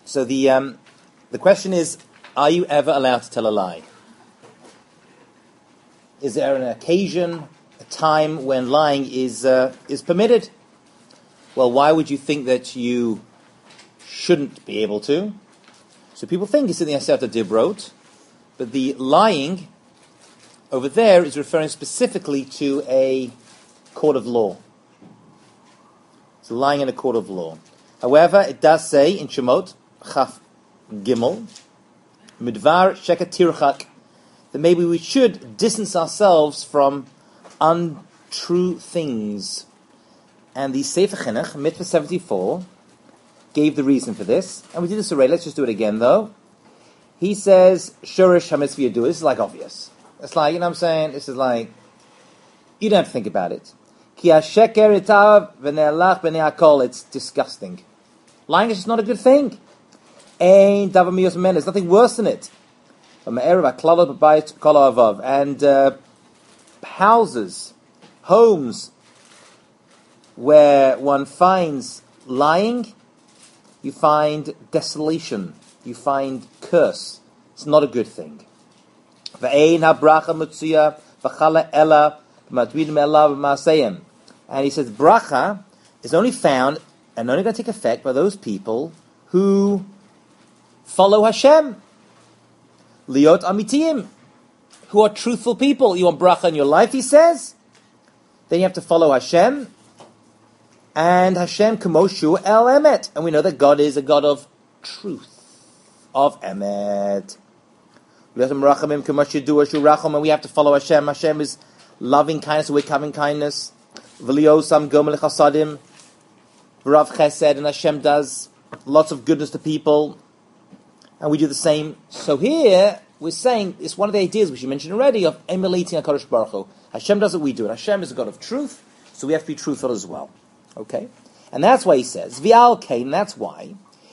So the question is, are you ever allowed to tell a lie? Is there an occasion, a time when lying is permitted? Well, why would you think that you shouldn't be able to? So people think it's in the Aseret Dibrot, but the lying over there is referring specifically to a court of law. It's lying in a court of law. However, it does say in Shemot, Chaf Gimel, Midvar Sheket Tirchak, that maybe we should distance ourselves from untrue things. And the Sefer Chinuch, Mitzvah 74, gave the reason for this. And we did this already. Let's just do it again, though. He says, Shurish HaMitzvah Yadu. This is like obvious. It's like, you know what I'm saying? This is like, you don't have to think about it. Ki hasheker itav v'ne'alach b'nei hakol. It's disgusting. Lying is just not a good thing. Ein davar miyos men. There's nothing worse than it. And houses, homes, where one finds lying, you find desolation, you find curse. It's not a good thing. And he says bracha is only found and only going to take effect by those people who follow Hashem. Liot amitiyim, who are truthful people. You want bracha in your life, he says? Then you have to follow Hashem. And Hashem kamoshu el emet. And we know that God is a God of truth, of emet. And we have to follow Hashem. Hashem is loving kindness, we're having kindness. V'liosam gomel chasadim, v'rav chesed, and Hashem does lots of goodness to people. And we do the same. So here, we're saying, it's one of the ideas which you mentioned already, of emulating HaKadosh Baruch Hu. Hashem does what we do, and Hashem is a God of truth, so we have to be truthful as well. Okay? And that's why he says, V'al kain, that's why,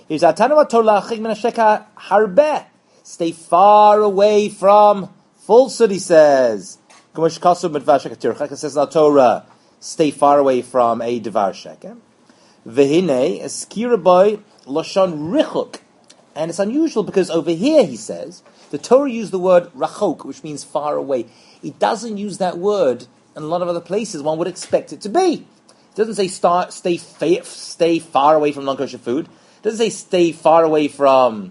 stay far away from falsehood, he says. It says in the Torah, stay far away from a Devar Sheker. V'hinei, eskira boy, loshon richuk. And it's unusual because over here, he says, the Torah used the word rachok, which means far away. It doesn't use that word in a lot of other places one would expect it to be. It doesn't say stay far away from non-kosher food. It doesn't say stay far away from,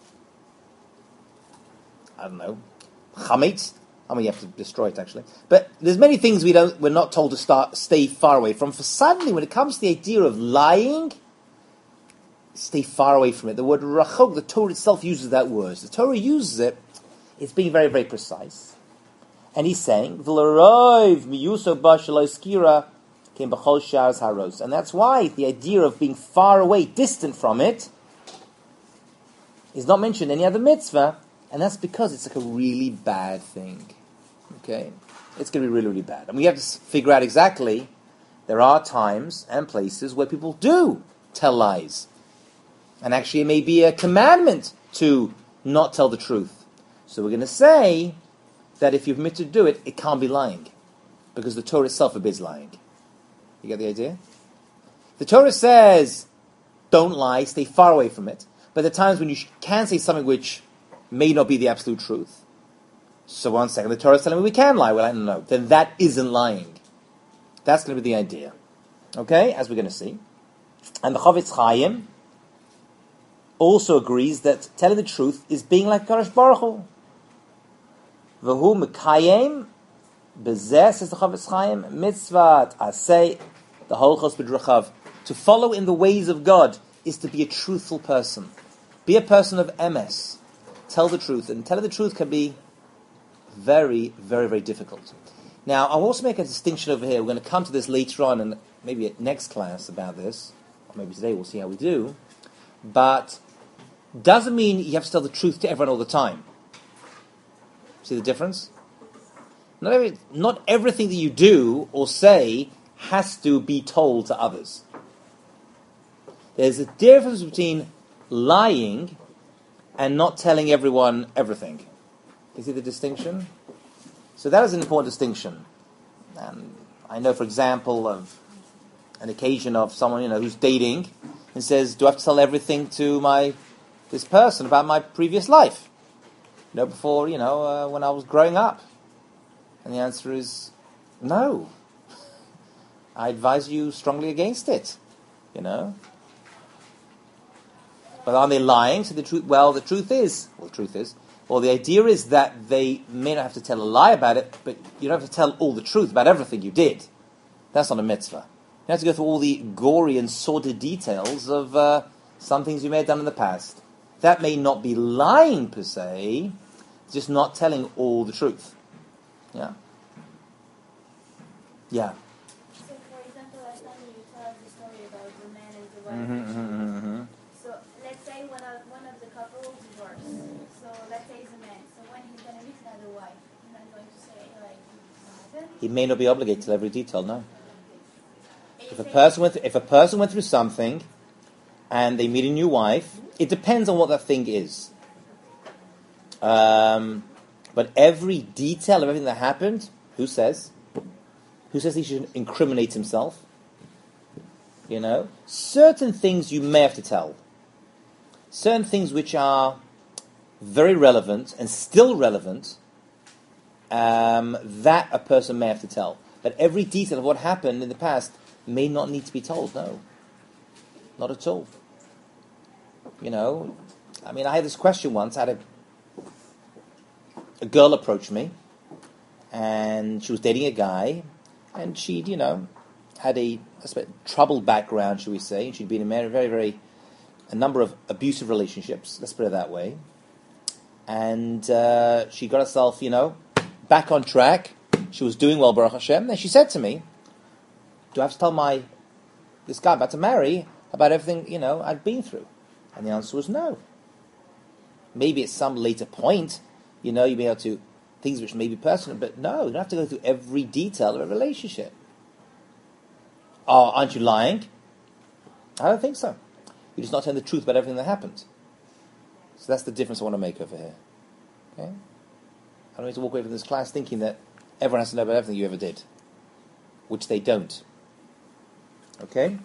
I don't know, chametz. I mean, you have to destroy it, actually. But there's many things we're not told to stay far away from. For suddenly, when it comes to the idea of lying, stay far away from it. The word rachok, the Torah itself uses that word. The Torah uses it, it's being very, very precise. And he's saying, and that's why the idea of being far away, distant from it, is not mentioned in any other mitzvah, and that's because it's like a really bad thing. Okay? It's going to be really, really bad. And we have to figure out exactly, there are times and places where people do tell lies. And actually it may be a commandment to not tell the truth. So we're going to say that if you're permitted to do it, it can't be lying. Because the Torah itself forbids lying. You get the idea? The Torah says, don't lie, stay far away from it. But there are times when you can say something which may not be the absolute truth. So 1 second, the Torah is telling me we can lie. We're like, no. Then that isn't lying. That's going to be the idea. Okay? As we're going to see. And the Chavetz Chaim also agrees that telling the truth is being like Kadosh Baruch Hu. V'hu mekayem bezeh, says the Chavetz Chaim, mitzvat aseh, the whole chos b'drachav. To follow in the ways of God is to be a truthful person. Be a person of emes. Tell the truth. And telling the truth can be very, very, very difficult. Now, I'll also make a distinction over here. We're going to come to this later on, and maybe at next class about this. Or maybe today, we'll see how we do. But doesn't mean you have to tell the truth to everyone all the time. See the difference? Not everything that you do or say has to be told to others. There's a difference between lying and not telling everyone everything. You see the distinction? So that is an important distinction. And I know, for example, of an occasion of someone who's dating and says, "Do I have to tell everything to my this person about my previous life, before, when I was growing up? And the answer is no. I advise you strongly against it, But are they lying? So the idea is that they may not have to tell a lie about it, but you don't have to tell all the truth about everything you did. That's not a mitzvah. You have to go through all the gory and sordid details of some things you may have done in the past. That may not be lying per se, just not telling all the truth. Yeah. Yeah. So, for example, last time you told us the story about the man and the wife. So, let's say one of the couple divorced. So, let's say it's a man. So, when he's going to meet another wife, he's not going to say, what happened? He may not be obligated to every detail, no. If a person went through something and they meet a new wife, it depends on what that thing is. But every detail of everything that happened, who says? Who says he should incriminate himself? Certain things you may have to tell. Certain things which are very relevant and still relevant, that a person may have to tell. But every detail of what happened in the past may not need to be told, no. Not at all. I had this question once. I had a girl approach me, and she was dating a guy, and she'd, had a troubled background, shall we say, and she'd been in a number of abusive relationships, let's put it that way, and she got herself, back on track. She was doing well, Baruch Hashem, and she said to me, do I have to tell this guy I'm about to marry about everything, I'd been through? And the answer was no. Maybe at some later point, you may be able to, things which may be personal, but no, you don't have to go through every detail of a relationship. Oh, aren't you lying? I don't think so. You're just not telling the truth about everything that happened. So that's the difference I want to make over here. Okay? I don't need to walk away from this class thinking that everyone has to know about everything you ever did, which they don't. Okay?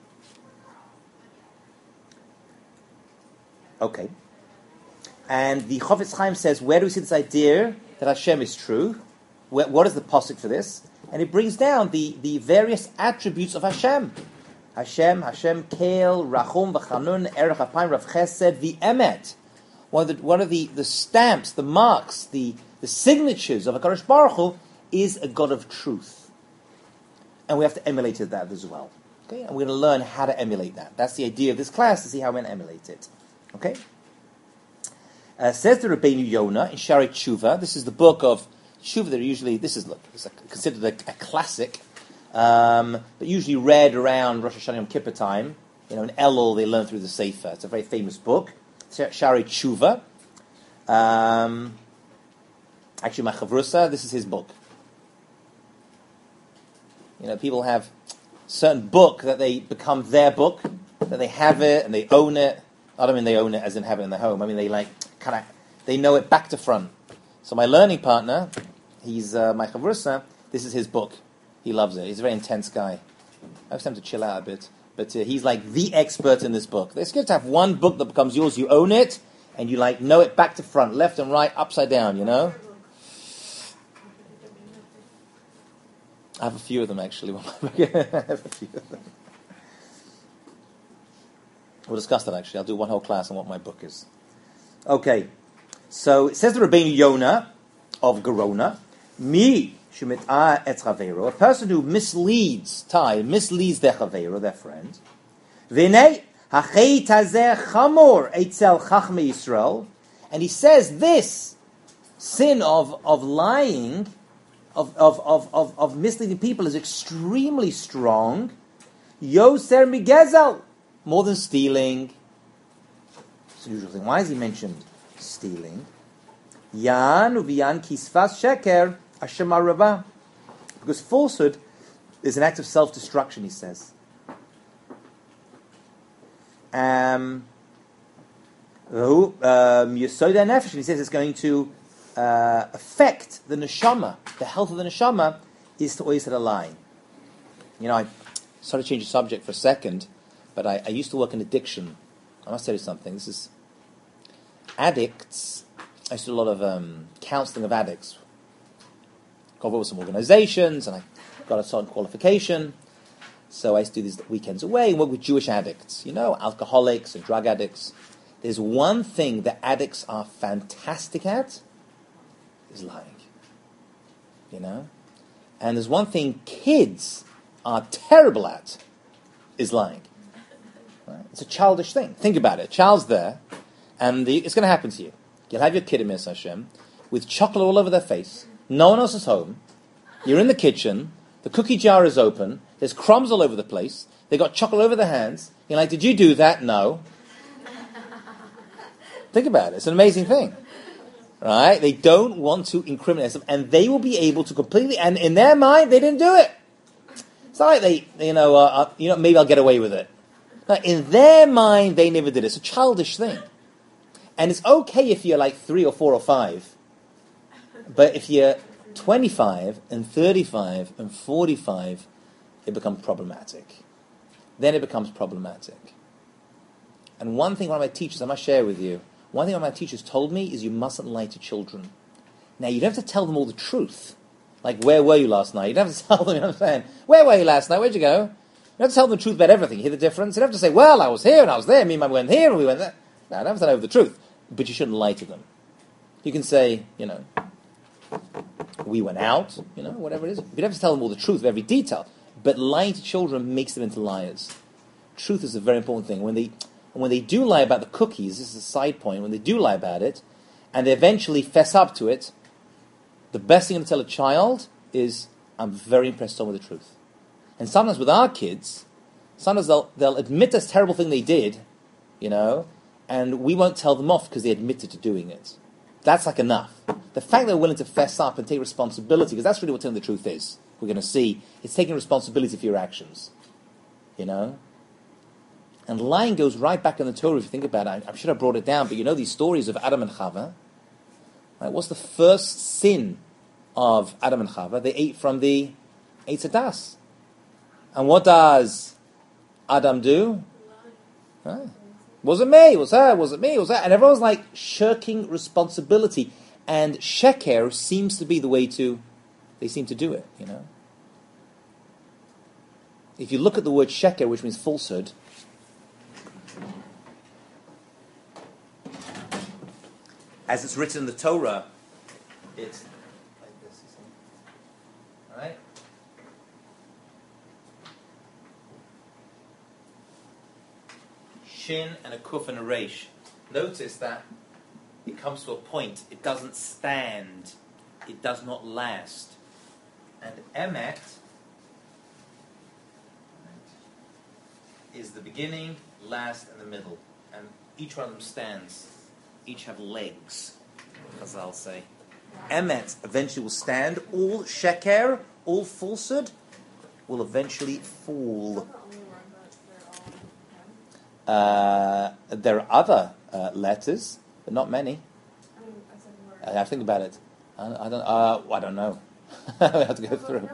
Okay. And the Chofetz Chaim says, where do we see this idea that Hashem is true? What is the posuk for this? And it brings down the various attributes of Hashem. Hashem, Kel, Rachum, V'chanun, Erech Apayim, Rav Chesed, the Emet. One of the stamps, the marks, the signatures of HaKadosh Baruch Hu is a God of truth. And we have to emulate that as well. Okay? And we're going to learn how to emulate that. That's the idea of this class, to see how we're going to emulate it. Okay? Says the Rabbeinu Yonah in Shari Tshuva. This is the book of Tshuva that it's considered a classic, but usually read around Rosh Hashanah Yom Kippur time. In Elul they learn through the Sefer. It's a very famous book. Shari Tshuva. Actually, my Chavrusa, this is his book. People have certain book that they become their book, that they have it and they own it. I don't mean they own it as in have it in their home. I mean they know it back to front. So my learning partner, he's my Chavrusa, this is his book. He loves it. He's a very intense guy. I have time to chill out a bit. But he's like the expert in this book. It's good to have one book that becomes yours. You own it, and you know it back to front, left and right, upside down, I have a few of them, actually. I have a few of them. We'll discuss that, actually. I'll do one whole class on what my book is. Okay. So, it says the Rabbeinu Yonah of Gerona, Mi shemit'ah et chaveiro, a person who misleads their chaveiro, their friend. V'nei hacheit hazeh chamor etzel chachmei Yisrael. And he says this sin of lying, of misleading people is extremely strong. Yoser migezel, more than stealing. It's an unusual thing. Why is he mentioned stealing? Yan uviyan kisfas sheker ashema rabah. Because falsehood is an act of self-destruction, he says. Yesoda nefesh, he says it's going to affect the neshama. The health of the neshama is to always tell a lie. I sort of change the subject for a second, but I used to work in addiction. I must tell you something. This is addicts, I used to do a lot of counseling of addicts. Got involved with some organizations, and I got a certain qualification. So I used to do these weekends away and work with Jewish addicts, alcoholics and drug addicts. There's one thing that addicts are fantastic at, is lying. And there's one thing kids are terrible at, is lying. Right? It's a childish thing. Think about it. A child's there, and it's going to happen to you. You'll have your kid, Emir Hashem, with chocolate all over their face. No one else is home. You're in the kitchen. The cookie jar is open. There's crumbs all over the place. They got chocolate over their hands. You're like, did you do that? No. Think about it. It's an amazing thing. Right? They don't want to incriminate themselves, and they will be able to completely, and in their mind, they didn't do it. It's not like maybe I'll get away with it. Like, in their mind, they never did it. It's a childish thing. And it's okay if you're like 3 or 4 or 5. But if you're 25 and 35 and 45, it becomes problematic. Then it becomes problematic. And one thing one of my teachers, I must share with you, one thing one of my teachers told me is you mustn't lie to children. Now, you don't have to tell them all the truth. Like, where were you last night? You don't have to tell them, what I'm saying? Where were you last night? Where'd you go? You don't have to tell them the truth about everything. You hear the difference? You don't have to say, well, I was here and I was there. Me and Mum went here and we went there. No, I don't have to know the truth. But you shouldn't lie to them. You can say, we went out, whatever it is. You don't have to tell them all the truth of every detail. But lying to children makes them into liars. Truth is a very important thing. When they do lie about the cookies, this is a side point, when they do lie about it, and they eventually fess up to it, the best thing to tell a child is, I'm very impressed with the truth. And sometimes with our kids, sometimes they'll admit this terrible thing they did, and we won't tell them off because they admitted to doing it. That's like enough. The fact that they're willing to fess up and take responsibility, because that's really what telling the truth is. We're going to see, it's taking responsibility for your actions. And lying goes right back in the Torah if you think about it. I'm sure I brought it down, but these stories of Adam and Chava. Right? What's the first sin of Adam and Chava? They ate from the Eitz Hadas. And what does Adam do? Right. Was it me? Was her? Was it me? Was that? And everyone's like shirking responsibility. And sheker seems to be the way they seem to do it, If you look at the word sheker, which means falsehood, as it's written in the Torah, it's like this, you see? All right? Shin and a kuf and a reish. Notice that it comes to a point. It doesn't stand. It does not last. And emet is the beginning, last, and the middle. And each one of them stands. Each have legs, as I'll say. Emet eventually will stand. All sheker, all falsehood, will eventually fall. There are other letters, but not many. I have to think about it. I don't know. I have to go through.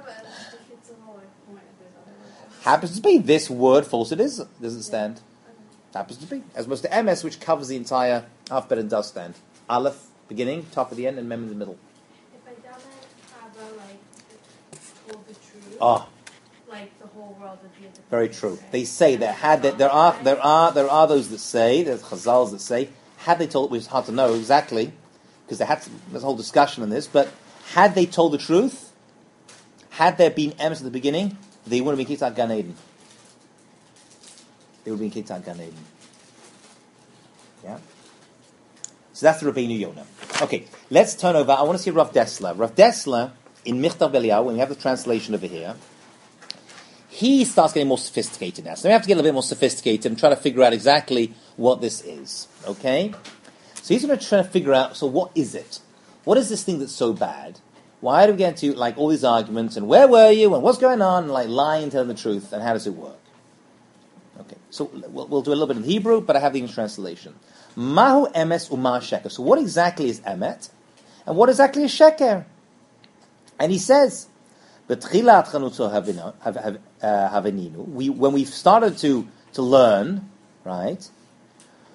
Happens to be this word falsehood doesn't stand. Happens to be. As opposed to MS, which covers the entire alphabet and does stand. Aleph, beginning, top at the end, and Mem in the middle. If I don't have told the truth, like the whole world would be a different very place, true. right? They say that there are those that say, there's Chazals that say, had they told, it was hard to know exactly, because there's a whole discussion on this, but had they told the truth, had there been MS at the beginning, they would have been kicked out Gan Eden. They would have been kicked out Gan Eden. Yeah? So that's the Rabbeinu Yonah. Okay, let's turn over. I want to see Rav Dessler. Rav Dessler, in Michtav Eliyahu, when we have the translation over here, he starts getting more sophisticated now. So we have to get a little bit more sophisticated and try to figure out exactly what this is. Okay? So he's going to try to figure out, so what is it? What is this thing that's so bad? Why do we get into all these arguments, and where were you, and what's going on, and lying, telling the truth, and how does it work? Okay, so we'll do a little bit in Hebrew, but I have the English translation. Mahu emes umah sheker. So what exactly is emet? And what exactly is sheker? And he says, B'tchilat chanutzo haveninu. When we started to learn, right,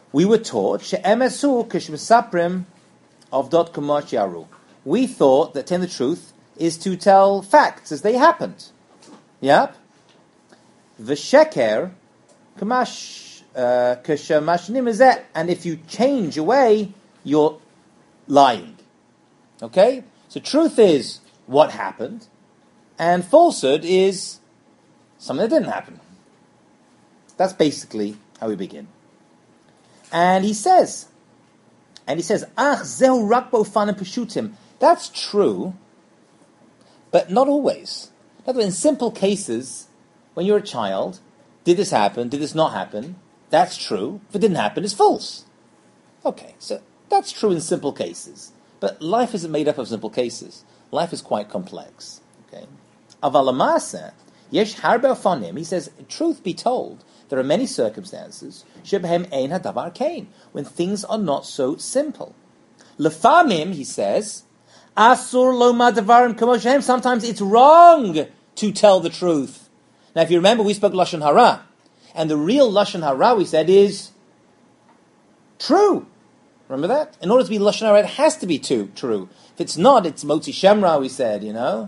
We were taught she'emesu kishmesaprim of dot kamosh yaru. We thought that telling the truth is to tell facts as they happened. Yep. V'sheker kamash k'shemashnim izeh. And if you change away, you're lying. Okay? So truth is what happened, and falsehood is something that didn't happen. That's basically how we begin. And he says, Ach zehu rak ba'ofanim peshutim. That's true, but not always. In simple cases, when you're a child, did this happen, did this not happen? That's true. If it didn't happen, it's false. Okay, so that's true in simple cases. But life isn't made up of simple cases. Life is quite complex. Okay, Aval ha'maaseh yesh harbe ofanim. He says, truth be told, there are many circumstances shebehem ein hadavar kain, when things are not so simple. Lefamim, he says, asur lomar davarim kamo shehem. Sometimes it's wrong to tell the truth. Now, if you remember, we spoke lashon hara, and the real lashon hara, we said, is true. Remember that? In order to be lashon hara, it has to be true. If it's not, it's motzi shemra, we said,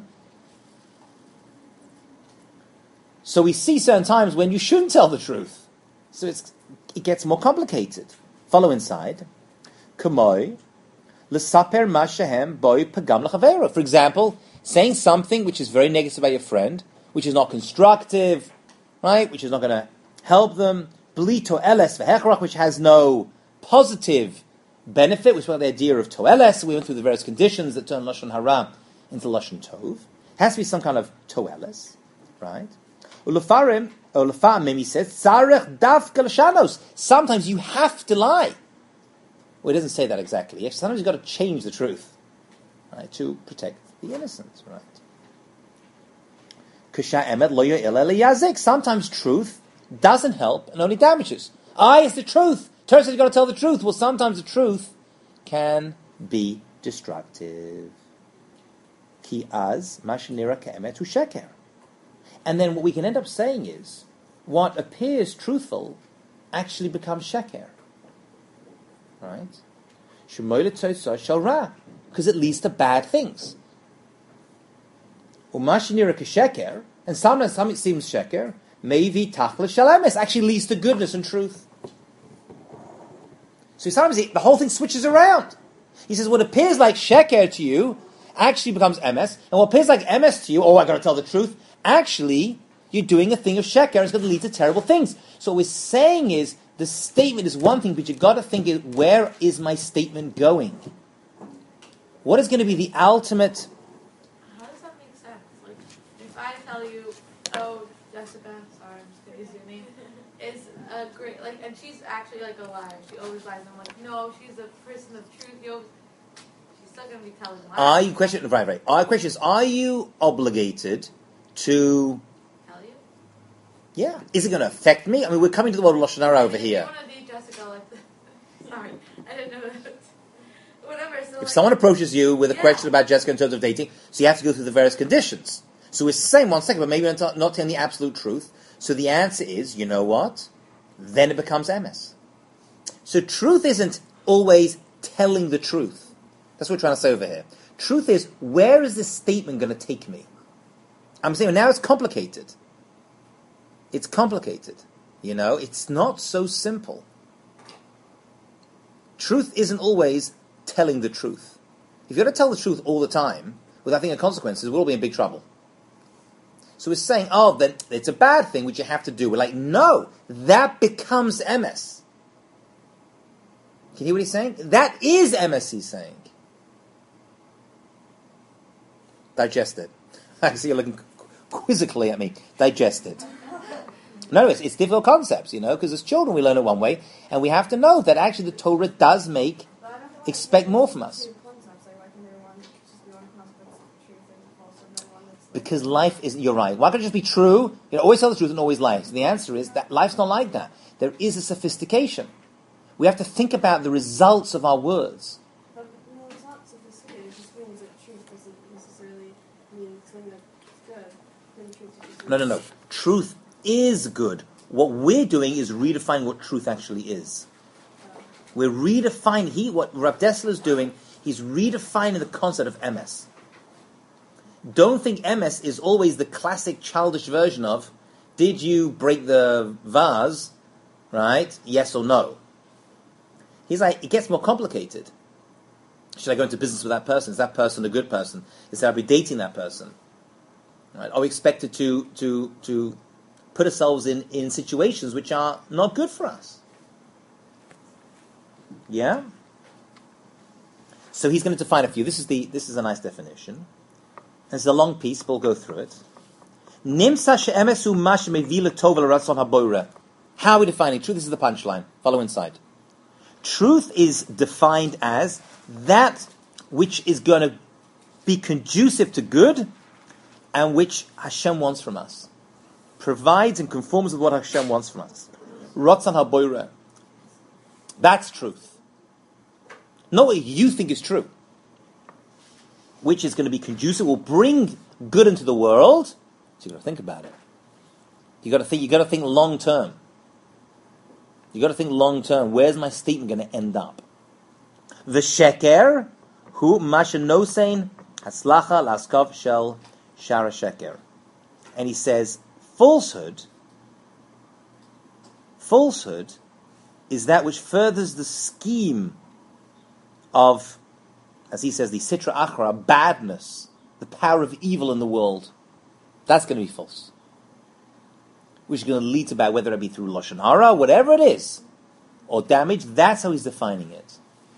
So we see certain times when you shouldn't tell the truth. So it gets more complicated. Follow inside. Kamoi l'saper ma shehem boi pagam l'chavero. For example, saying something which is very negative about your friend, which is not constructive, right? Which is not going to help them. Bli to'eles v'hechrach, which has no positive benefit, which was the idea of to'eles. We went through the various conditions that turn lashon hara into lashon tov. It has to be some kind of to'eles, right? Ulafamim, he says, Tzarech dafka l'shanos. Sometimes you have to lie. Well, it doesn't say that exactly. Sometimes you've got to change the truth, right, to protect the innocent, right? Kasha emet lo yo'el ele yazik. Sometimes truth doesn't help and only damages. It's the truth. Turns out you've got to tell the truth. Well, sometimes the truth can be destructive. Ki az mashinira ke'emet hu sheker. And then what we can end up saying is, what appears truthful actually becomes sheker. Right? Because it leads to bad things. And sometimes something seems sheker, maybe tachla shalamis, actually leads to goodness and truth. So sometimes the whole thing switches around. He says, what appears like sheker to you actually becomes emes, and what appears like emes to you, I got to tell the truth, actually, you're doing a thing of sheker, and it's going to lead to terrible things. So what we're saying is, the statement is one thing, but you've got to think, where is my statement going? What is going to be the ultimate... How does that make sense? Like, if I tell you, oh, Jessica, sorry, I'm just going to use your name, is a great, and she's actually like a liar. She always lies. I'm like, no, she's a person of truth. She's still going to be telling lies. Our question is, are you obligated to... Tell you? Yeah. Is it going to affect me? I mean, we're coming to the world of Lashon Hara over here. I don't want to be Jessica like this. Sorry, I didn't know that. Whatever. So if someone approaches you with a question about Jessica in terms of dating, so you have to go through the various conditions. So we're saying, one second, but maybe we're not telling the absolute truth. So the answer is, you know what? Then it becomes emes. So truth isn't always telling the truth. That's what we're trying to say over here. Truth is, where is this statement going to take me? I'm saying now it's complicated. It's complicated. It's not so simple. Truth isn't always telling the truth. If you're going to tell the truth all the time, without thinking of consequences, we'll all be in big trouble. So we're saying, then it's a bad thing which you have to do. We're like, no, that becomes emes. Can you hear what he's saying? That is emes, he's saying. Digest it. I see you're looking quizzically at me. Digest it. No, it's difficult concepts, because as children we learn it one way, and we have to know that actually the Torah does expect more from us. Because life isn't, you're right. Why can't it just be true? Always tell the truth and always lie. So the answer is that life's not like that. There is a sophistication. We have to think about the results of our words. But no, it's not sophisticated. It just means that truth doesn't necessarily mean something that's good. No. Truth is good. What we're doing is redefining what truth actually is. We're redefining, what Rav Dessler is doing, he's redefining the concept of emes. Don't think emes is always the classic childish version of, did you break the vase, right? Yes or no. He's like, it gets more complicated. Should I go into business with that person? Is that person a good person? Is I be dating that person? Right? Are we expected to put ourselves in situations which are not good for us? Yeah? So he's going to define a few. This is a nice definition. It's a long piece, but we'll go through it. How are we defining truth? This is the punchline. Follow inside. Truth is defined as that which is going to be conducive to good and which Hashem wants from us. Provides and conforms with what Hashem wants from us. Ratzon haboireh. That's truth. Not what you think is true. Which is going to be conducive, will bring good into the world. So you've got to think about it. You've got to think long term. You've got to think long term. Where's my statement going to end up? The sheker, hu mashenosein haslacha laskov shel shara sheker. And he says, falsehood is that which furthers the scheme of, as he says, the sitra achra, badness, the power of evil in the world. That's going to be false. Which is going to lead to bad, whether it be through lashon hara, whatever it is, or damage. That's how he's defining it.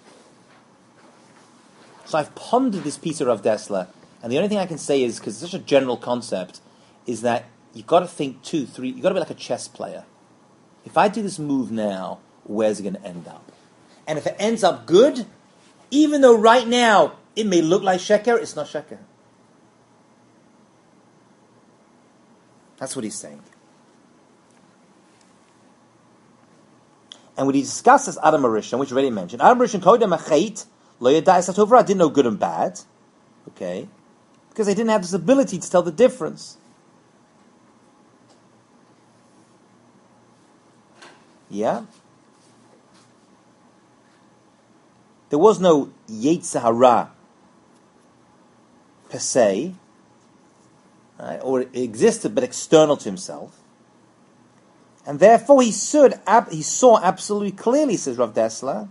So I've pondered this piece of Rav Dessler, and the only thing I can say is, because it's such a general concept, is that you've got to think 2, 3, you've got to be like a chess player. If I do this move now, where's it going to end up? And if it ends up good, even though right now it may look like sheker, it's not sheker. That's what he's saying. And when he discusses Adam Arishon, which we already mentioned, Adam Arishon kodem achait lo yadai satovra, didn't know good and bad, okay, because they didn't have this ability to tell the difference. Yeah. There was no Yetzer Hara per se, right? Or it existed but external to himself. And therefore he saw absolutely clearly, says Rav Dessler,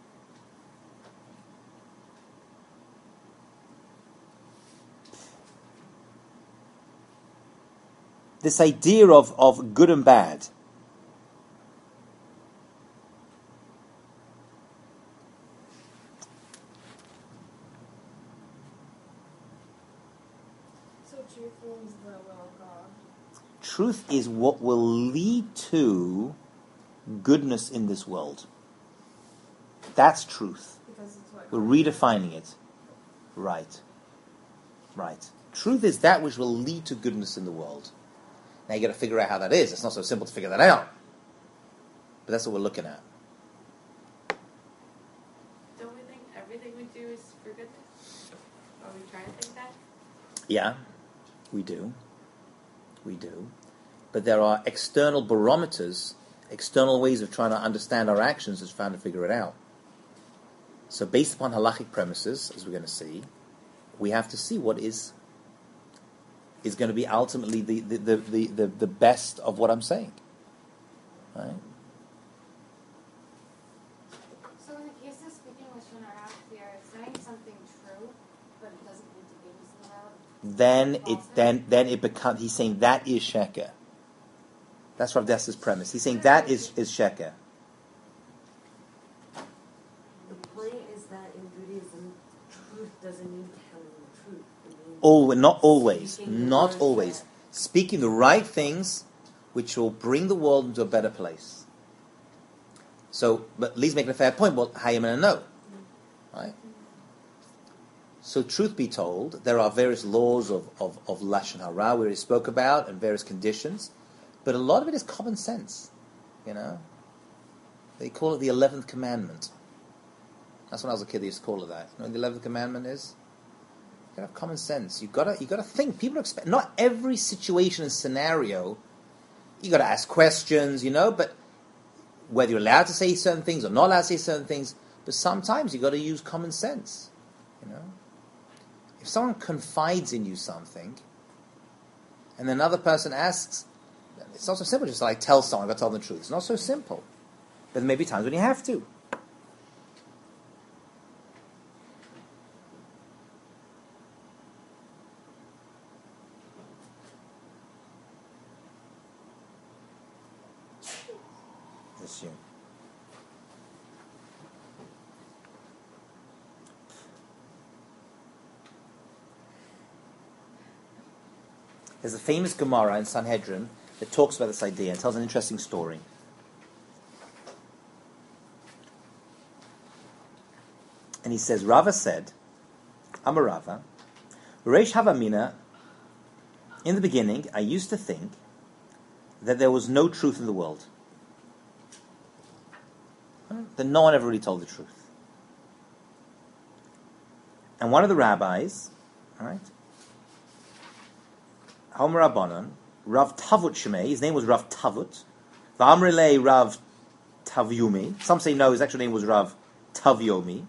this idea of good and bad. Truth is what will lead to goodness in this world. That's truth. We're redefining it. Right. Truth is that which will lead to goodness in the world. Now you got to figure out how that is. It's not so simple to figure that out. But that's what we're looking at. Don't we think everything we do is for goodness? Are we trying to think that? Yeah, we do. But there are external barometers, external ways of trying to understand our actions as trying to figure it out. So based upon halachic premises, as we're going to see, we have to see what is going to be ultimately the best of what I'm saying. Right? So in the case of speaking lashon hara, we are saying something true, but it doesn't need to be in the world. Then it becomes. He's saying that is sheker. That's Rav Dessler's premise. He's saying that is sheker. The point is that in Buddhism, truth doesn't mean telling the truth. Not always. Speaking the right things, which will bring the world into a better place. So, but Lee's making a fair point. Well, how are you going to know? Right? So, truth be told, there are various laws of lashon hara we already spoke about, and various conditions. But a lot of it is common sense, you know. They call it the 11th commandment. That's when I was a kid. They used to call it that. You know what the 11th commandment is? You gotta have common sense. You gotta think. People expect not every situation and scenario. You gotta ask questions, you know. But whether you're allowed to say certain things or not allowed to say certain things, but sometimes you've got to use common sense. If someone confides in you something, and then another person asks, it's not so simple just like tell someone, I've got to tell them the truth. It's not so simple. But there may be times when you have to. Assume. There's a famous Gemara in Sanhedrin that talks about this idea and tells an interesting story. And he says, Rava said, Amar Rava, Reish Havamina, in the beginning, I used to think that there was no truth in the world. That no one ever really told the truth. And one of the rabbis, right, Homer Rabbanon, Rav Tavut Shemei, his name was Rav Tavut, V'amrilei Rav Tavyumi, some say no, his actual name was Rav Tavyomi,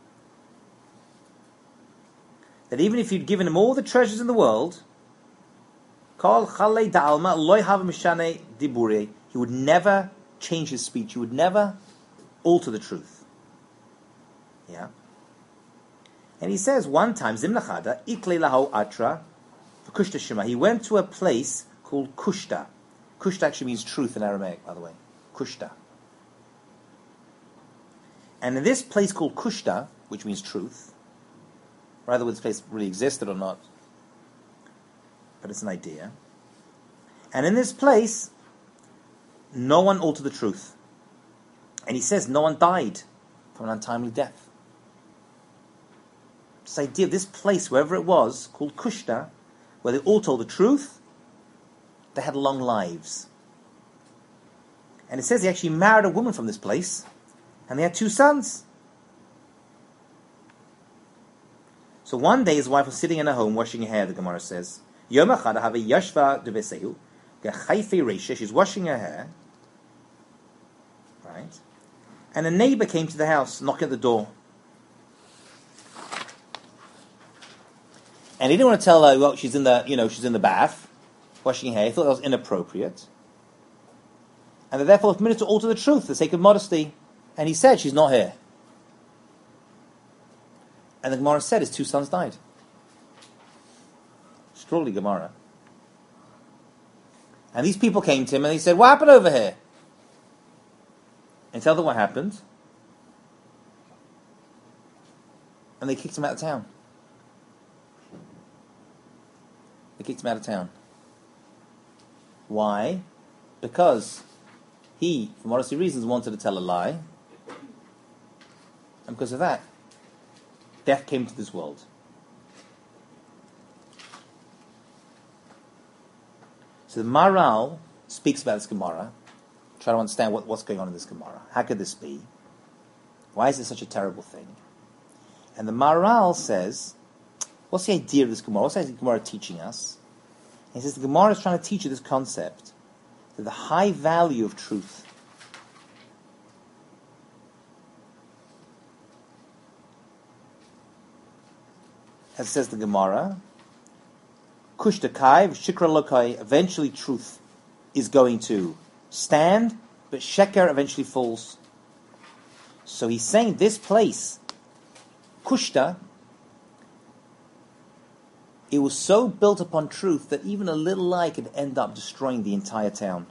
that even if you'd given him all the treasures in the world, Kol Chalei Da'alma Loi Hav Mishane Dibure, he would never change his speech, he would never alter the truth. Yeah? And he says, one time, Zimnachada, Itle Laho Atra, Kushta Shema, he went to a place called Kushta. Kushta actually means truth in Aramaic, by the way. Kushta. And in this place called Kushta, which means truth, rather whether this place really existed or not, but it's an idea. And in this place, no one altered the truth. And he says no one died from an untimely death. This idea of this place, wherever it was, called Kushta, where they all told the truth, they had long lives. And it says he actually married a woman from this place, and they had 2 sons. So one day his wife was sitting in her home washing her hair, the Gemara says. Yom echad have yashva devesehu, gechayfe reisha, she's washing her hair. Right? And a neighbor came to the house, knocking at the door. And he didn't want to tell her, well, she's in the bath, washing her hair. He thought that was inappropriate. And they therefore permitted to alter the truth for the sake of modesty. And he said, she's not here. And the Gemara said his 2 sons died. Extraordinary Gemara. And these people came to him and he said, what happened over here? And tell them what happened. And they kicked him out of town. They kicked him out of town. Why? Because he, for modesty reasons, wanted to tell a lie. And because of that, death came to this world. So the Maharal speaks about this Gemara. Try to understand what's going on in this Gemara. How could this be? Why is this such a terrible thing? And the Maharal says, what's the idea of this Gemara? What's the Gemara teaching us? He says the Gemara is trying to teach you this concept, that the high value of truth. As says the Gemara, Kushtakai, Shikra Lokai, eventually truth is going to stand, but Sheker eventually falls. So he's saying this place, Kushta, it was so built upon truth that even a little lie could end up destroying the entire town.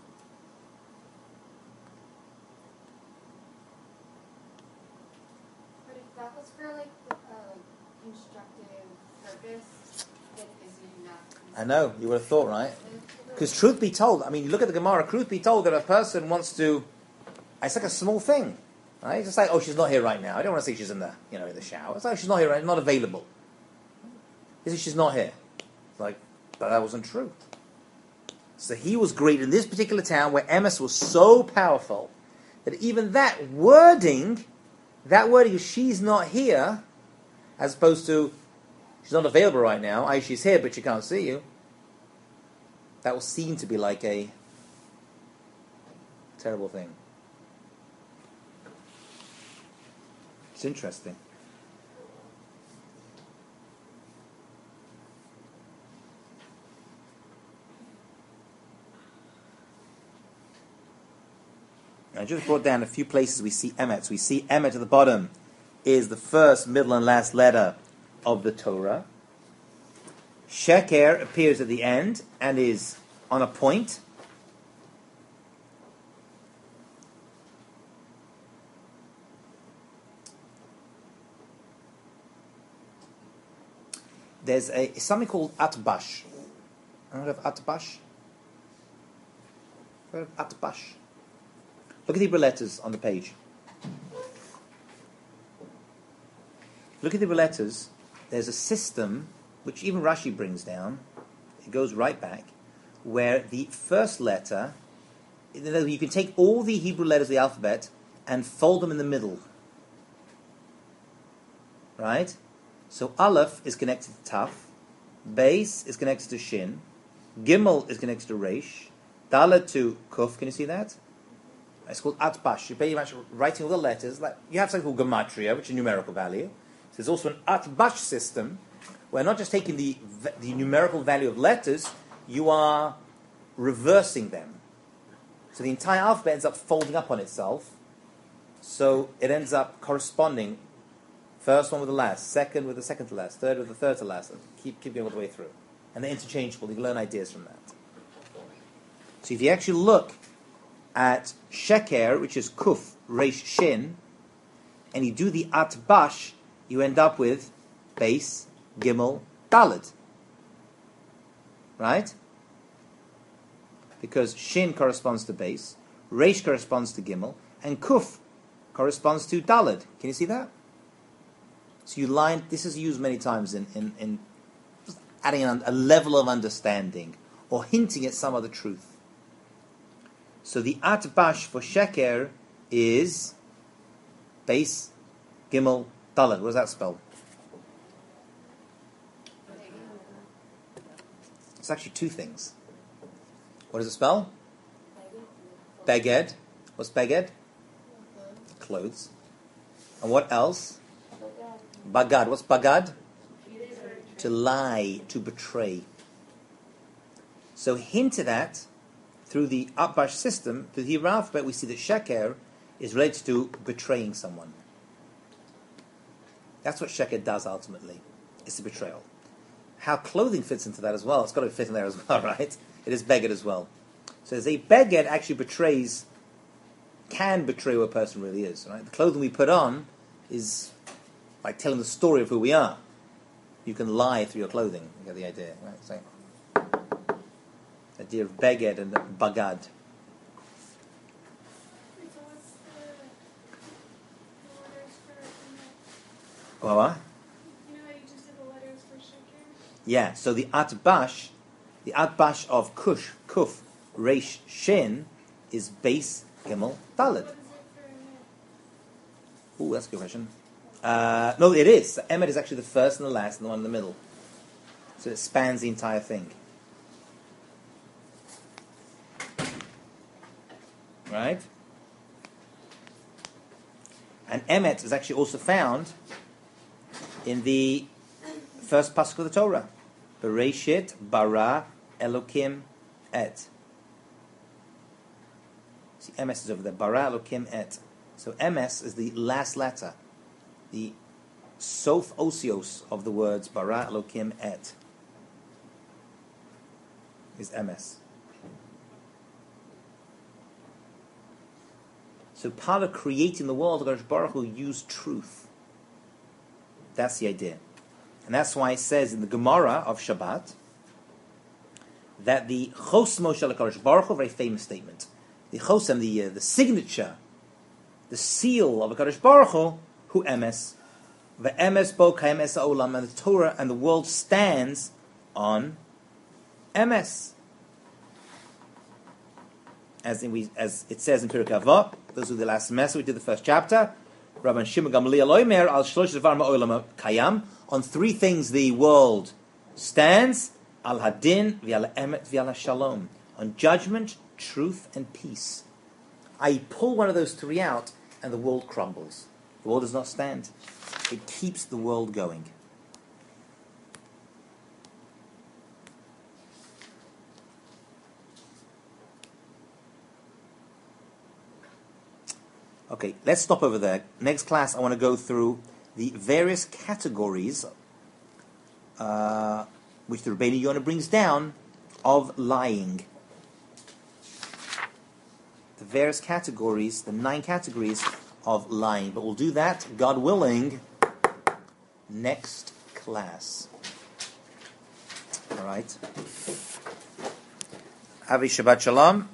But if that was for instructive purpose, then is it not? I know, you would have thought, right? Because truth be told, I mean, look at the Gemara, truth be told that a person wants to, it's like a small thing, right? It's just like, oh, she's not here right now. I don't want to say she's in the, in the shower. It's like, she's not here right now, not available. She's not here. It's like, but that wasn't true. So he was great in this particular town where Emes was so powerful that even that wording, she's not here, as opposed to, she's not available right now, she's here but she can't see you, that was seen to be like a terrible thing. It's interesting. I just brought down a few places we see emet. So we see emet at the bottom is the first, middle, and last letter of the Torah. Sheker appears at the end and is on a point. There's something called atbash. I don't know if atbash. Atbash. Look at the Hebrew letters on the page. Look at the Hebrew letters. There's a system, which even Rashi brings down. It goes right back, where the first letter, you can take all the Hebrew letters of the alphabet and fold them in the middle. Right? So Aleph is connected to Taf, Beis is connected to Shin, Gimel is connected to Reish, Dalet to Kuf. Can you see that? It's called Atbash. You pay much writing all the letters. Like you have something called Gematria, which is a numerical value. So there's also an Atbash system, where not just taking the numerical value of letters, you are reversing them. So the entire alphabet ends up folding up on itself. So it ends up corresponding. First one with the last, second with the second to last, third with the third to last. Keep going all the way through. And they're interchangeable. You can learn ideas from that. So if you actually look at Sheker, which is Kuf, Reish, Shin, and you do the Atbash, you end up with Beis, Gimel, Dalet. Right? Because Shin corresponds to Beis, Reish corresponds to Gimel, and Kuf corresponds to Dalet. Can you see that? So you line, this is used many times in adding a level of understanding or hinting at some other truth. So the Atbash for Sheker is Beis, Gimel, Dalet. What does that spell? It's actually two things. What does it spell? Beged. What's Beged? Clothes. And what else? Bagad. What's Bagad? To lie, to betray. So hinted at through the Atbash system, through the Hebrew alphabet, we see that Sheker is related to betraying someone. That's what Sheker does ultimately. It's the betrayal. How clothing fits into that as well. It's got to fit in there as well, right? It is Beged as well. So as a Beged actually can betray who a person really is, right? The clothing we put on is like telling the story of who we are. You can lie through your clothing. You get the idea, right? So, the idea of Beged and Bagad. So what's the letters for Emet? What? You know how you just did the letters for Sheker? Yeah, so the Atbash of Kuf, Reish, Shin is Beis, Gimel, Dalet. What is it for Emet? Ooh, that's a good question. No, it is. Emet is actually the first and the last and the one in the middle. So it spans the entire thing. Right? And Emet is actually also found in the first pasuk of the Torah. Bereshit bara Elokim et. See, Emes is over there. Bara Elokim et. So Emes is the last letter. The Sof Osios of the words Bara Elokim et is Emes. So part of creating the world, HaKadosh Baruch Hu used truth. That's the idea. And that's why it says in the Gemara of Shabbat that the Chosmo Shel HaKadosh Baruch Hu, very famous statement, the Chosem, the signature, the seal of HaKadosh Baruch Hu Emes, Ve'emes bo ka'emes ha'olam, and the Torah and the world stands on Emes. As it says in Pirkei Avot, those were the last semester, we did the first chapter. Rabban Shimon Gamliel Omer al shlosh devar ma'olam kayam. On three things the world stands: al hadin, v'al emet, v'al shalom. On judgment, truth, and peace. I pull one of those three out, and the world crumbles. The wall does not stand. It keeps the world going. Okay, let's stop over there. Next class, I want to go through the various categories which the Rebbeinu Yonah brings down of lying. The various categories, the 9 categories of lying. But we'll do that, God willing, next class. All right. Avi Shabbat Shalom.